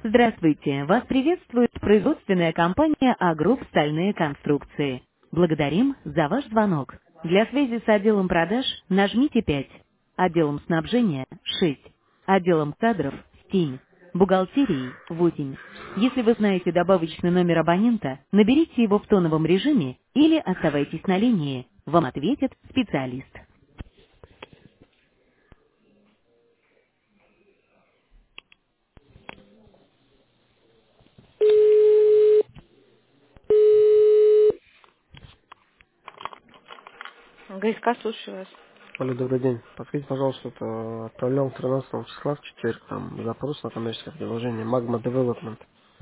Здравствуйте! Вас приветствует производственная компания «Агрупп Стальные конструкции». Благодарим за ваш звонок. Для связи с отделом продаж нажмите 5, отделом снабжения– 6, отделом кадров– 7, бухгалтерией– 8. Если вы знаете добавочный номер абонента, наберите его в тоновом режиме или оставайтесь на линии. Вам ответит специалист. ГСК, слушаю вас. Алло, добрый день. Подскажите, пожалуйста, отправлял 13 числа в четверг там запрос на коммерческое предложение Magma Development.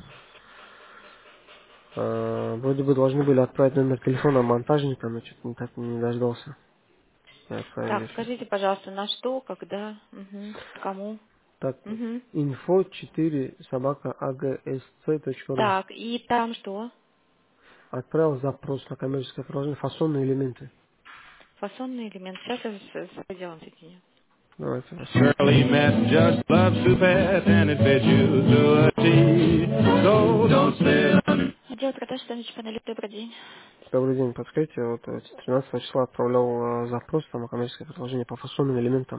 Вроде бы должны были отправить номер телефона монтажника, но что-то никак не дождался. И отправили Так, еще. скажите, пожалуйста, на что, когда, кому? Так, Мгм. info 4 собака agsc.ru. Так, и там что? Отправил запрос на коммерческое предложение фасонные элементы. Фасонный элемент. Сейчас я с отделом соединю. Давайте. Shirley met just loves to pet and it fits you to a T. So don't sit on Отдел продаж Станич Панели, добрый день. Добрый день, подскажите, 13 числа отправлял запрос там, на коммерческое предложение по фасонным элементам.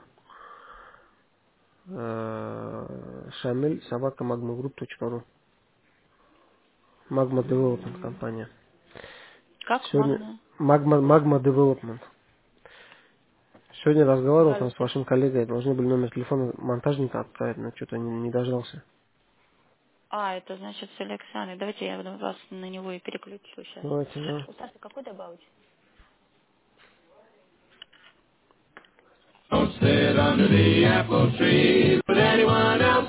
Шамиль, собака, magmagroup.ru. Magma Development компания. Как Сегодня Магна? Magma Development. Сегодня разговаривал там с Галочка. вашим коллегой, должны были номер телефона монтажника отправить, но что-то не дождался. А, это значит с Александрой. Давайте я вас на него и переключу сейчас. Давайте, да. У Саши какой добавить? don't sit under the apple tree with anyone else.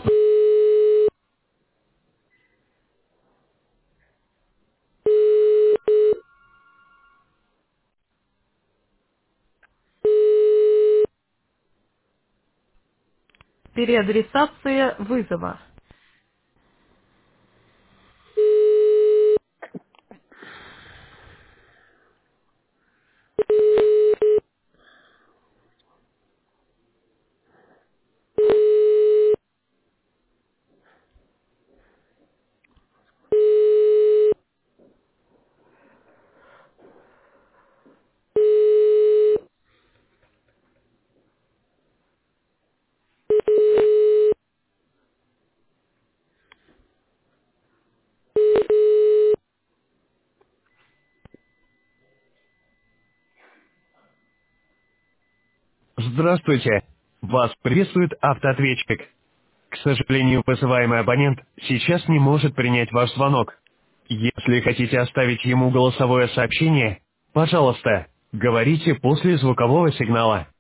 Переадресация вызова. Здравствуйте. Вас приветствует автоответчик. К сожалению, вызываемый абонент сейчас не может принять ваш звонок. Если хотите оставить ему голосовое сообщение, пожалуйста, говорите после звукового сигнала.